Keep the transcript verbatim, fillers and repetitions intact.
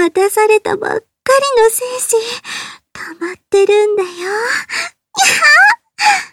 渡されたばっかりの精子、溜まってるんだよ。やっは